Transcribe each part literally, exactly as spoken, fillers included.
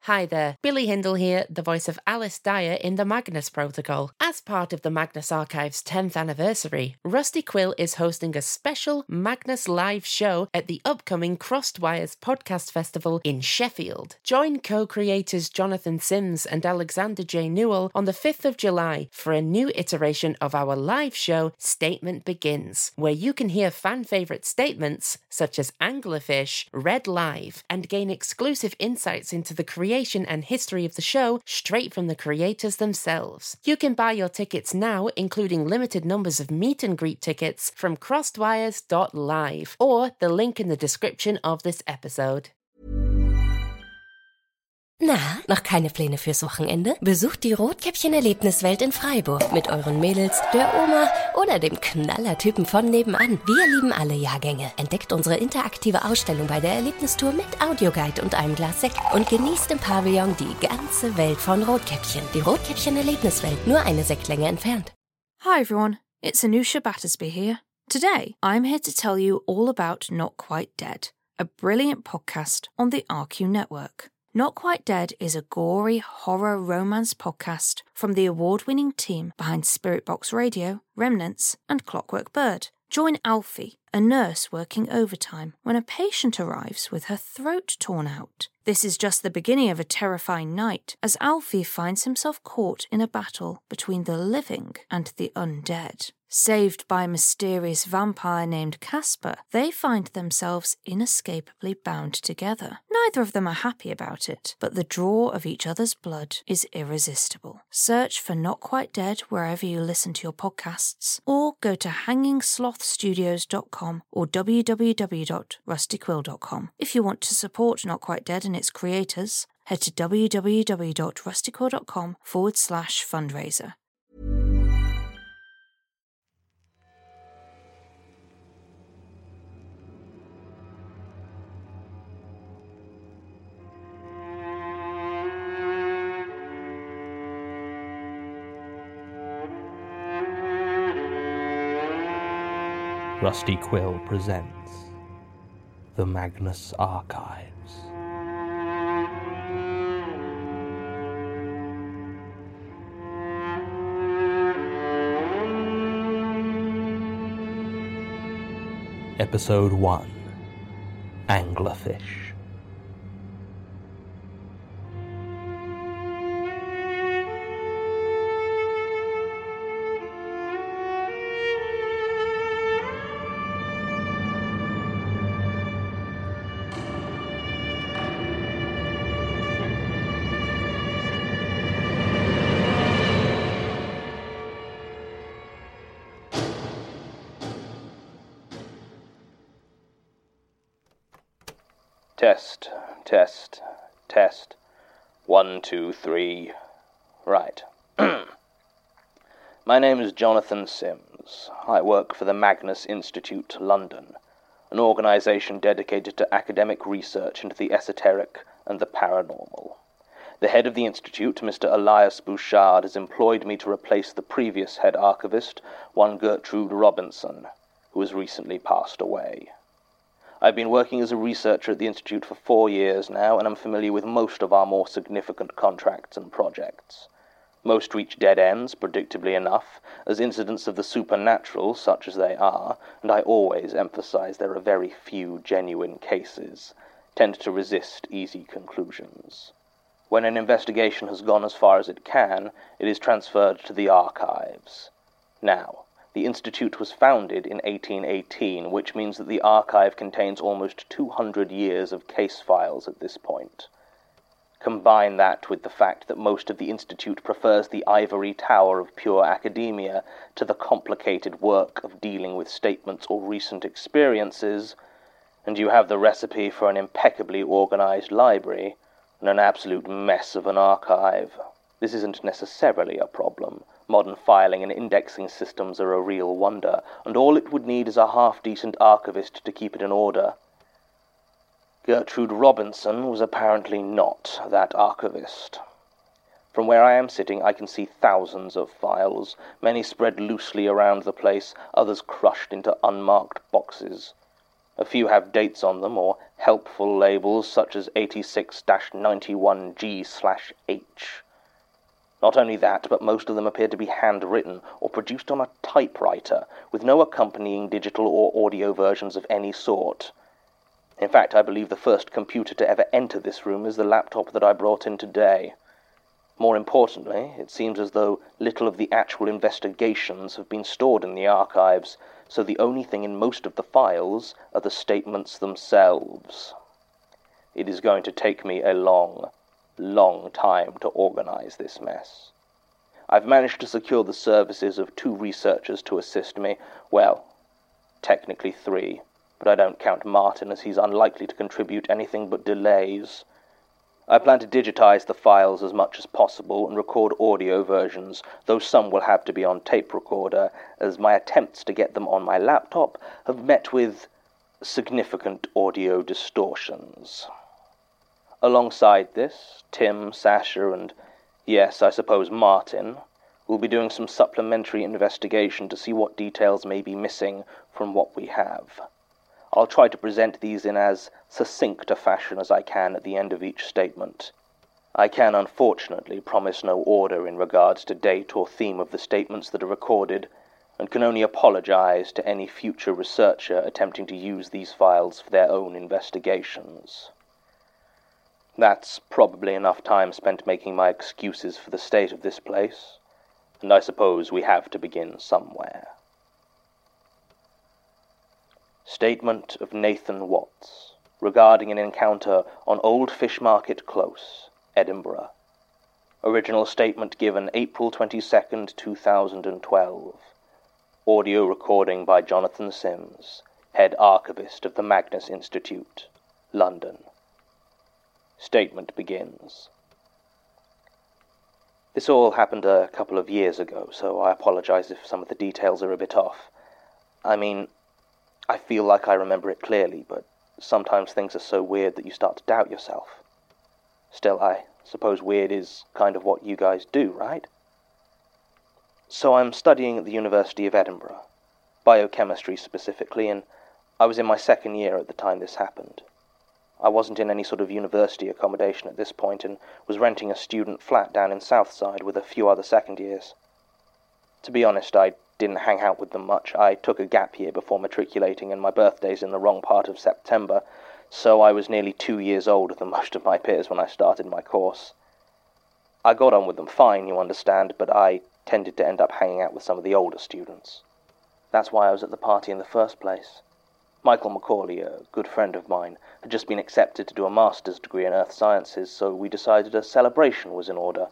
Hi there, Billy Hindle here, the voice of Alice Dyer in the Magnus Protocol. As part of the Magnus Archive's tenth anniversary, Rusty Quill is hosting a special Magnus live show at the upcoming Crossed Wires Podcast Festival in Sheffield. Join co-creators Jonathan Sims and Alexander J. Newell on the fifth of July for a new iteration of our live show, Statement Begins, where you can hear fan-favourite statements such as Anglerfish read live and gain exclusive insights into the creation and history of the show straight from the creators themselves. You can buy your tickets now, including limited numbers of meet and greet tickets, from crossedwires dot live or the link in the description of this episode. Na, noch keine Pläne fürs Wochenende? Besucht die Rotkäppchen-Erlebniswelt in Freiburg mit euren Mädels, der Oma oder dem Knallertypen von nebenan. Wir lieben alle Jahrgänge. Entdeckt unsere interaktive Ausstellung bei der Erlebnistour mit Audioguide und einem Glas Sekt und genießt im Pavillon die ganze Welt von Rotkäppchen. Die Rotkäppchen-Erlebniswelt, nur eine Sektlänge entfernt. Hi everyone, it's Anusha Battersby here. Today, I'm here to tell you all about Not Quite Dead, a brilliant podcast on the R Q network. Not Quite Dead is a gory horror romance podcast from the award-winning team behind Spirit Box Radio, Remnants, and Clockwork Bird. Join Alfie, a nurse working overtime, when a patient arrives with her throat torn out. This is just the beginning of a terrifying night, as Alfie finds himself caught in a battle between the living and the undead. Saved by a mysterious vampire named Casper, they find themselves inescapably bound together. Neither of them are happy about it, but the draw of each other's blood is irresistible. Search for Not Quite Dead wherever you listen to your podcasts, or go to hanging sloth studios dot com or w w w dot rusty quill dot com. If you want to support Not Quite Dead and its creators, head to w w w dot rusty quill dot com forward slash fundraiser. Rusty Quill presents The Magnus Archives. Episode one, Anglerfish. Test, test, test. One, two, three. Right. My name is Jonathan Sims. I work for the Magnus Institute, London, an organisation dedicated to academic research into the esoteric and the paranormal. The head of the institute, Mister Elias Bouchard, has employed me to replace the previous head archivist, one Gertrude Robinson, who has recently passed away. I've been working as a researcher at the Institute for four years now, and I'm familiar with most of our more significant contracts and projects. Most reach dead ends, predictably enough, as incidents of the supernatural, such as they are, and I always emphasize there are very few genuine cases, tend to resist easy conclusions. When an investigation has gone as far as it can, it is transferred to the archives. Now, the Institute was founded in eighteen eighteen, which means that the archive contains almost two hundred years of case files at this point. Combine that with the fact that most of the Institute prefers the ivory tower of pure academia to the complicated work of dealing with statements or recent experiences, and you have the recipe for an impeccably organized library and an absolute mess of an archive. This isn't necessarily a problem. Modern filing and indexing systems are a real wonder, and all it would need is a half-decent archivist to keep it in order. Gertrude Robinson was apparently not that archivist. From where I am sitting, I can see thousands of files, many spread loosely around the place, others crushed into unmarked boxes. A few have dates on them, or helpful labels such as eighty-six ninety-one G slash H. Not only that, but most of them appear to be handwritten or produced on a typewriter, with no accompanying digital or audio versions of any sort. In fact, I believe the first computer to ever enter this room is the laptop that I brought in today. More importantly, it seems as though little of the actual investigations have been stored in the archives, so the only thing in most of the files are the statements themselves. It is going to take me a long, long time to organize this mess. I've managed to secure the services of two researchers to assist me. Well, technically three, but I don't count Martin, as he's unlikely to contribute anything but delays. I plan to digitize the files as much as possible and record audio versions, though some will have to be on tape recorder, as my attempts to get them on my laptop have met with significant audio distortions. Alongside this, Tim, Sasha, and, yes, I suppose Martin, will be doing some supplementary investigation to see what details may be missing from what we have. I'll try to present these in as succinct a fashion as I can at the end of each statement. I can unfortunately promise no order in regards to date or theme of the statements that are recorded, and can only apologize to any future researcher attempting to use these files for their own investigations. That's probably enough time spent making my excuses for the state of this place, and I suppose we have to begin somewhere. Statement of Nathan Watts regarding an encounter on Old Fish Market Close, Edinburgh. Original statement given April twenty-second, two thousand twelve. Audio recording by Jonathan Sims, head archivist of the Magnus Institute, London. Statement begins. This all happened a couple of years ago, so I apologize if some of the details are a bit off. I mean, I feel like I remember it clearly, but sometimes things are so weird that you start to doubt yourself. Still, I suppose weird is kind of what you guys do, right? So I'm studying at the University of Edinburgh, biochemistry specifically, and I was in my second year at the time this happened. I wasn't in any sort of university accommodation at this point and was renting a student flat down in Southside with a few other second years. To be honest, I didn't hang out with them much. I took a gap year before matriculating, and my birthday's in the wrong part of September, so I was nearly two years older than most of my peers when I started my course. I got on with them fine, you understand, but I tended to end up hanging out with some of the older students. That's why I was at the party in the first place. Michael Macaulay, a good friend of mine, had just been accepted to do a master's degree in Earth Sciences, so we decided a celebration was in order.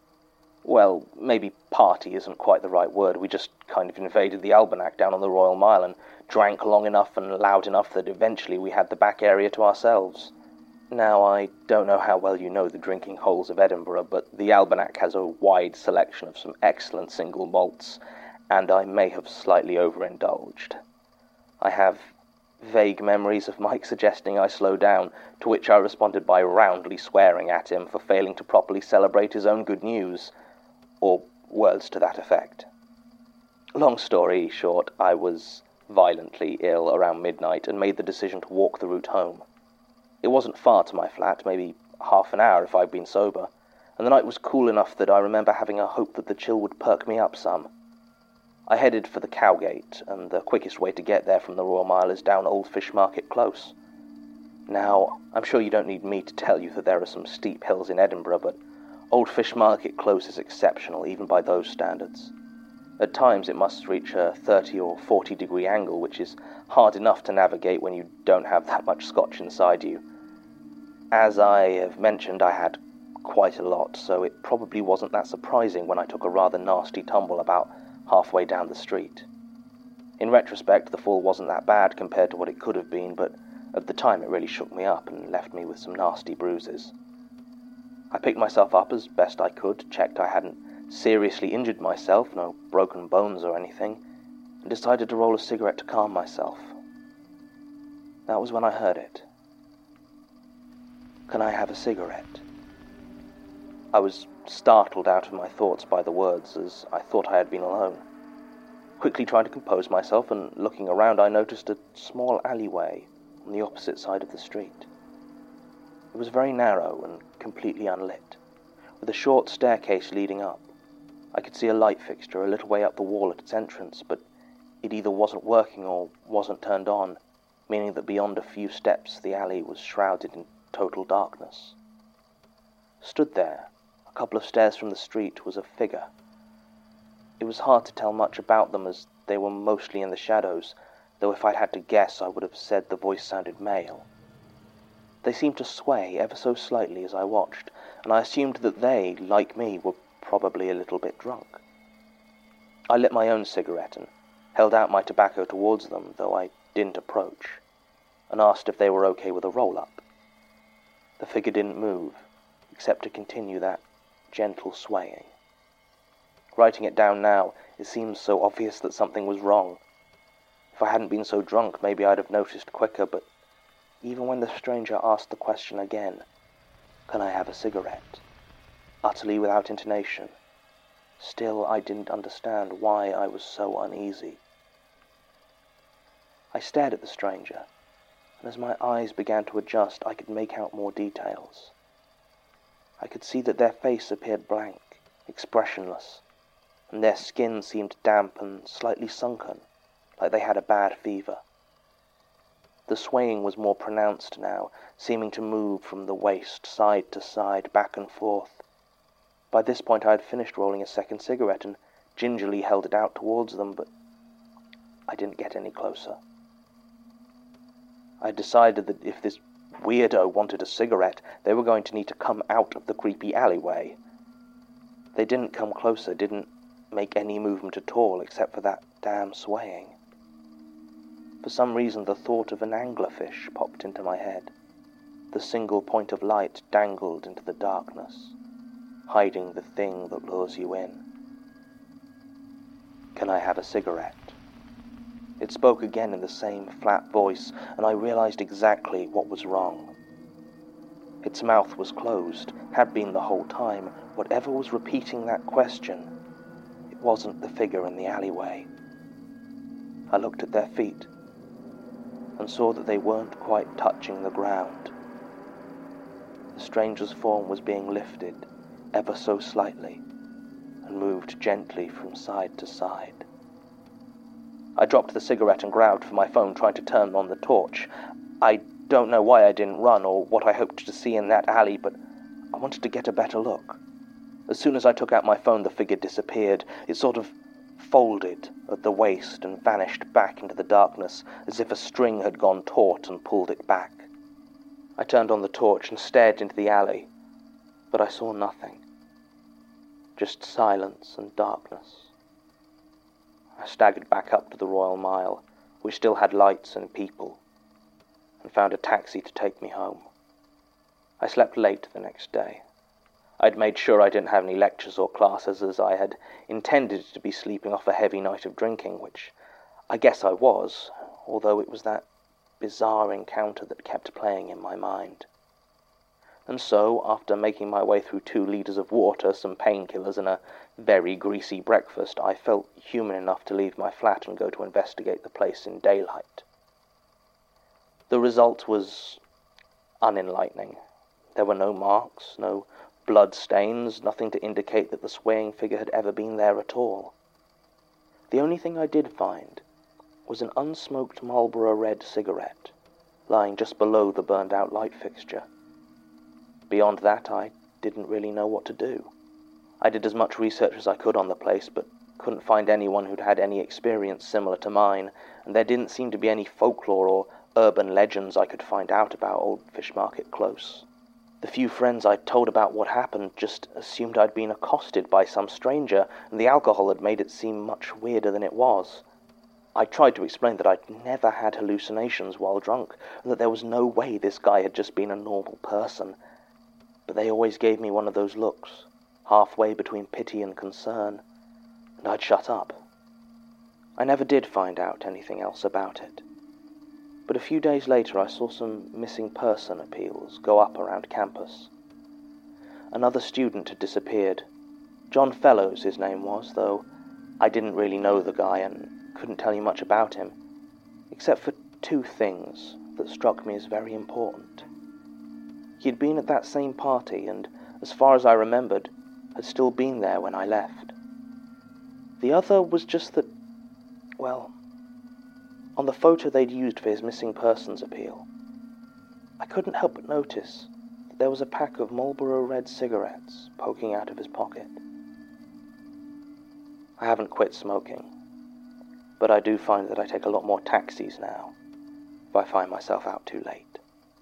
Well, maybe party isn't quite the right word. We just kind of invaded the Almanac down on the Royal Mile and drank long enough and loud enough that eventually we had the back area to ourselves. Now, I don't know how well you know the drinking holes of Edinburgh, but the Almanac has a wide selection of some excellent single malts, and I may have slightly overindulged. I have vague memories of Mike suggesting I slow down, to which I responded by roundly swearing at him for failing to properly celebrate his own good news, or words to that effect. Long story short, I was violently ill around midnight and made the decision to walk the route home. It wasn't far to my flat, maybe half an hour if I'd been sober, and the night was cool enough that I remember having a hope that the chill would perk me up some. I headed for the Cowgate, and the quickest way to get there from the Royal Mile is down Old Fish Market Close. Now, I'm sure you don't need me to tell you that there are some steep hills in Edinburgh, but Old Fish Market Close is exceptional, even by those standards. At times it must reach a thirty or forty degree angle, which is hard enough to navigate when you don't have that much scotch inside you. As I have mentioned, I had quite a lot, so it probably wasn't that surprising when I took a rather nasty tumble about halfway down the street. In retrospect, the fall wasn't that bad compared to what it could have been, but at the time it really shook me up and left me with some nasty bruises. I picked myself up as best I could, checked I hadn't seriously injured myself, no broken bones or anything, and decided to roll a cigarette to calm myself. That was when I heard it. "Can I have a cigarette?" I was startled out of my thoughts by the words, as I thought I had been alone. Quickly trying to compose myself and looking around, I noticed a small alleyway, on the opposite side of the street. It was very narrow and completely unlit, with a short staircase leading up. I could see a light fixture a little way up the wall at its entrance, but it either wasn't working or wasn't turned on, meaning that beyond a few steps the alley was shrouded in total darkness. Stood there, a couple of stairs from the street, was a figure. It was hard to tell much about them as they were mostly in the shadows, though if I'd had to guess I would have said the voice sounded male. They seemed to sway ever so slightly as I watched, and I assumed that they, like me, were probably a little bit drunk. I lit my own cigarette and held out my tobacco towards them, though I didn't approach, and asked if they were okay with a roll-up. The figure didn't move, except to continue that gentle swaying. Writing it down now, it seems so obvious that something was wrong. If I hadn't been so drunk, maybe I'd have noticed quicker, but even when the stranger asked the question again, "Can I have a cigarette?" utterly without intonation, still I didn't understand why I was so uneasy. I stared at the stranger, and as my eyes began to adjust, I could make out more details. I could see that their face appeared blank, expressionless, and their skin seemed damp and slightly sunken, like they had a bad fever. The swaying was more pronounced now, seeming to move from the waist side to side, back and forth. By this point I had finished rolling a second cigarette and gingerly held it out towards them, but I didn't get any closer. I decided that if this weirdo wanted a cigarette, they were going to need to come out of the creepy alleyway. They didn't come closer, didn't make any movement at all, except for that damn swaying. For some reason the thought of an anglerfish popped into my head. The single point of light dangled into the darkness, hiding the thing that lures you in. "Can I have a cigarette?" It spoke again in the same flat voice, and I realized exactly what was wrong. Its mouth was closed, had been the whole time. Whatever was repeating that question, it wasn't the figure in the alleyway. I looked at their feet, and saw that they weren't quite touching the ground. The stranger's form was being lifted, ever so slightly, and moved gently from side to side. I dropped the cigarette and grabbed for my phone, trying to turn on the torch. I don't know why I didn't run, or what I hoped to see in that alley, but I wanted to get a better look. As soon as I took out my phone, the figure disappeared. It sort of folded at the waist and vanished back into the darkness, as if a string had gone taut and pulled it back. I turned on the torch and stared into the alley, but I saw nothing. Just silence and darkness. I staggered back up to the Royal Mile, which still had lights and people, and found a taxi to take me home. I slept late the next day. I'd made sure I didn't have any lectures or classes, as I had intended to be sleeping off a heavy night of drinking, which I guess I was, although it was that bizarre encounter that kept playing in my mind. And so, after making my way through two litres of water, some painkillers, and a very greasy breakfast, I felt human enough to leave my flat and go to investigate the place in daylight. The result was unenlightening. There were no marks, no blood stains, nothing to indicate that the swaying figure had ever been there at all. The only thing I did find was an unsmoked Marlboro Red cigarette, lying just below the burned-out light fixture. Beyond that, I didn't really know what to do. I did as much research as I could on the place, but couldn't find anyone who'd had any experience similar to mine, and there didn't seem to be any folklore or urban legends I could find out about Old Fish Market Close. The few friends I'd told about what happened just assumed I'd been accosted by some stranger, and the alcohol had made it seem much weirder than it was. I tried to explain that I'd never had hallucinations while drunk, and that there was no way this guy had just been a normal person. But they always gave me one of those looks, halfway between pity and concern, and I'd shut up. I never did find out anything else about it. But a few days later I saw some missing person appeals go up around campus. Another student had disappeared. John Fellows his name was, though I didn't really know the guy and couldn't tell you much about him, except for two things that struck me as very important. He had been at that same party and, as far as I remembered, had still been there when I left. The other was just that, well, on the photo they'd used for his missing persons appeal, I couldn't help but notice that there was a pack of Marlboro Red cigarettes poking out of his pocket. I haven't quit smoking, but I do find that I take a lot more taxis now if I find myself out too late.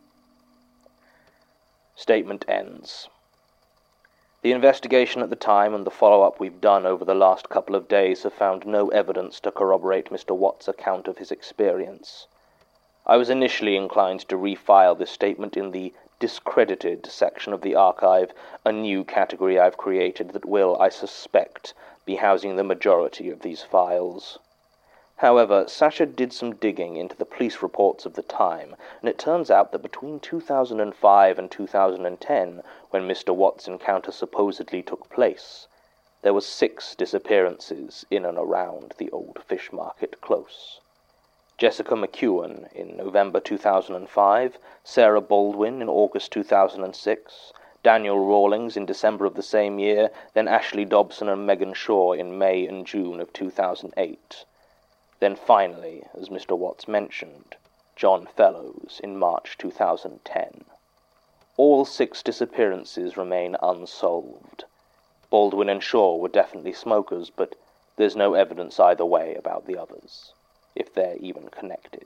Statement ends. The investigation at the time and the follow-up we've done over the last couple of days have found no evidence to corroborate Mister Watt's account of his experience. I was initially inclined to refile this statement in the discredited section of the archive, a new category I've created that will, I suspect, be housing the majority of these files. However, Sasha did some digging into the police reports of the time, and it turns out that between two thousand five and two thousand ten, when Mister Watt's encounter supposedly took place, there were six disappearances in and around the old fish market close. Jessica McEwen in November two thousand five, Sarah Baldwin in August two thousand six, Daniel Rawlings in December of the same year, then Ashley Dobson and Megan Shaw in May and June of two thousand eight. Then finally, as Mister Watts mentioned, John Fellows in March two thousand ten. All six disappearances remain unsolved. Baldwin and Shaw were definitely smokers, but there's no evidence either way about the others, if they're even connected.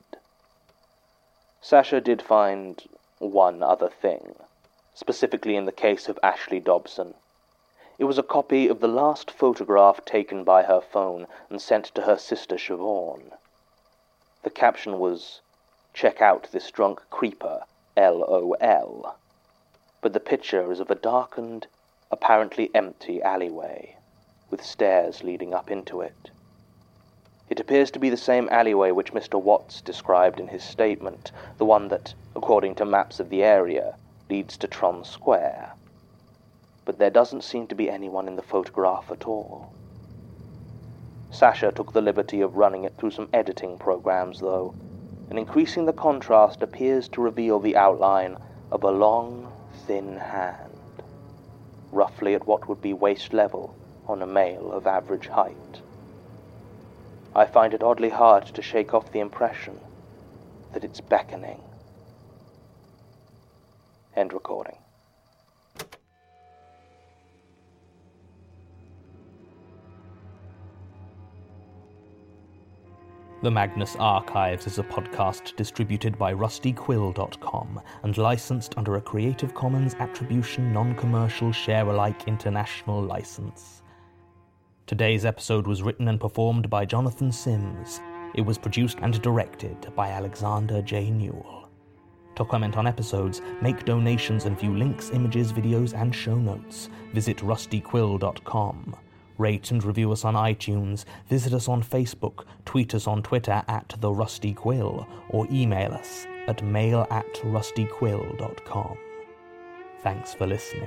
Sasha did find one other thing, specifically in the case of Ashley Dobson. It was a copy of the last photograph taken by her phone and sent to her sister Siobhan. The caption was, "Check out this drunk creeper, L O L. But the picture is of a darkened, apparently empty alleyway, with stairs leading up into it. It appears to be the same alleyway which Mister Watts described in his statement, the one that, according to maps of the area, leads to Tron Square. But there doesn't seem to be anyone in the photograph at all. Sasha took the liberty of running it through some editing programs, though, and increasing the contrast appears to reveal the outline of a long, thin hand, roughly at what would be waist level on a male of average height. I find it oddly hard to shake off the impression that it's beckoning." End recording. The Magnus Archives is a podcast distributed by rusty quill dot com and licensed under a Creative Commons Attribution Non-Commercial Share-alike International License. Today's episode was written and performed by Jonathan Sims. It was produced and directed by Alexander J. Newell. To comment on episodes, make donations and view links, images, videos, and show notes, visit rusty quill dot com. Rate and review us on iTunes, visit us on Facebook, tweet us on Twitter at The Rusty Quill, or email us at mail at rusty quill dot com. Thanks for listening.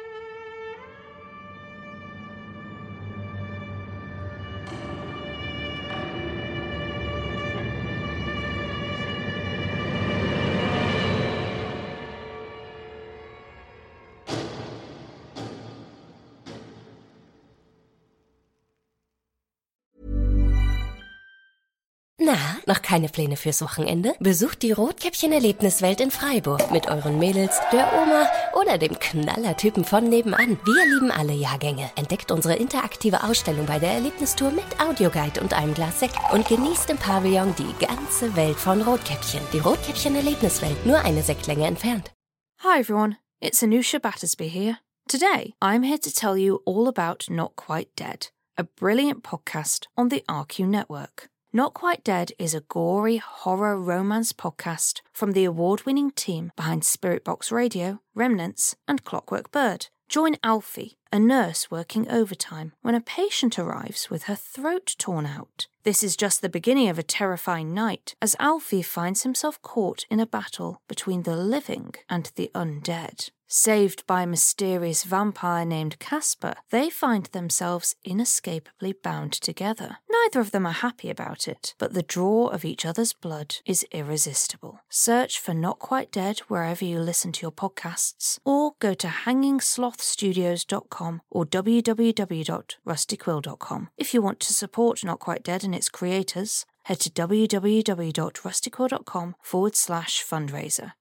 Na, noch keine Pläne fürs Wochenende? Besucht die Rotkäppchen-Erlebniswelt in Freiburg mit euren Mädels, der Oma oder dem Knallertypen von nebenan. Wir lieben alle Jahrgänge. Entdeckt unsere interaktive Ausstellung bei der Erlebnistour mit Audioguide und einem Glas Sekt und genießt im Pavillon die ganze Welt von Rotkäppchen. Die Rotkäppchen-Erlebniswelt, nur eine Sektlänge entfernt. Hi everyone, it's Anusha Battersby here. Today, I'm here to tell you all about Not Quite Dead, a brilliant podcast on the R Q Network. Not Quite Dead is a gory horror romance podcast from the award-winning team behind Spirit Box Radio, Remnants, and Clockwork Bird. Join Alfie, a nurse working overtime, when a patient arrives with her throat torn out. This is just the beginning of a terrifying night, as Alfie finds himself caught in a battle between the living and the undead. Saved by a mysterious vampire named Casper, they find themselves inescapably bound together. Neither of them are happy about it, but the draw of each other's blood is irresistible. Search for Not Quite Dead wherever you listen to your podcasts, or go to hanging sloth studios dot com or w w w dot rusty quill dot com. If you want to support Not Quite Dead and its creators, head to w w w dot rusty quill dot com forward slash fundraiser.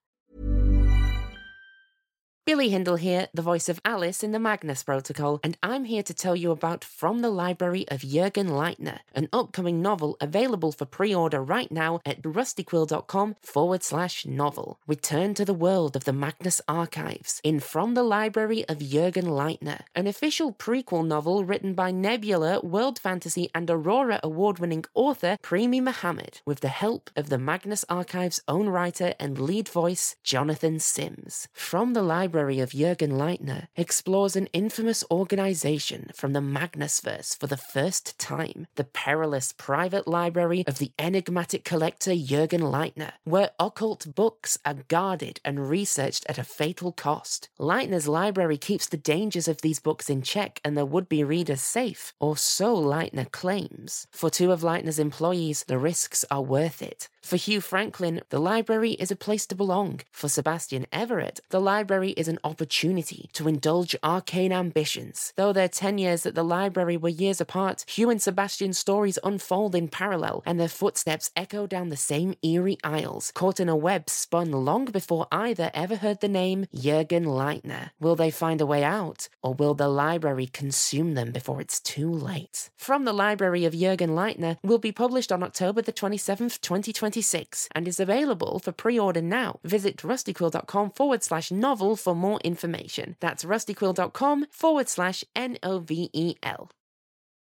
Billy Hindle here, the voice of Alice in the Magnus Protocol, and I'm here to tell you about From the Library of Jürgen Leitner, an upcoming novel available for pre-order right now at rustyquill.com forward slash novel. Return to the world of the Magnus Archives in From the Library of Jürgen Leitner, an official prequel novel written by Nebula, World Fantasy and Aurora award-winning author Primi Mohammed, with the help of the Magnus Archives' own writer and lead voice, Jonathan Sims. From the Library Library of Jürgen Leitner explores an infamous organization from the Magnusverse for the first time, the perilous private library of the enigmatic collector Jürgen Leitner, where occult books are guarded and researched at a fatal cost. Leitner's library keeps the dangers of these books in check and their would-be readers safe, or so Leitner claims. For two of Leitner's employees, the risks are worth it. For Hugh Franklin, the library is a place to belong. For Sebastian Everett, the library is an opportunity to indulge arcane ambitions. Though their tenures at the library were years apart, Hugh and Sebastian's stories unfold in parallel, and their footsteps echo down the same eerie aisles, caught in a web spun long before either ever heard the name Jürgen Leitner. Will they find a way out, or will the library consume them before it's too late? From the Library of Jürgen Leitner will be published on October the twenty-seventh, twenty twenty-six, and is available for pre-order now. Visit rustyquill.com forward slash novel for more information. That's rustyquill.com forward slash N O V E L.